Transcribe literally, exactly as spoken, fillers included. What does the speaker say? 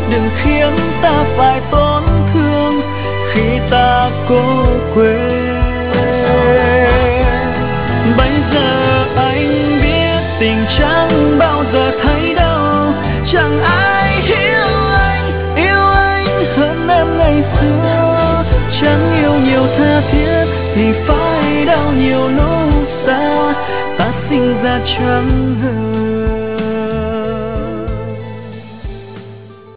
đừng khiến ta phải tổn thương khi ta cố quên. Bây giờ anh biết tình chẳng bao giờ thấy đâu, chẳng ai hiểu anh, yêu anh hơn em ngày xưa. Chẳng yêu nhiều tha thiết thì phải đau nhiều lúc xa, ta sinh ra chẳng hờn.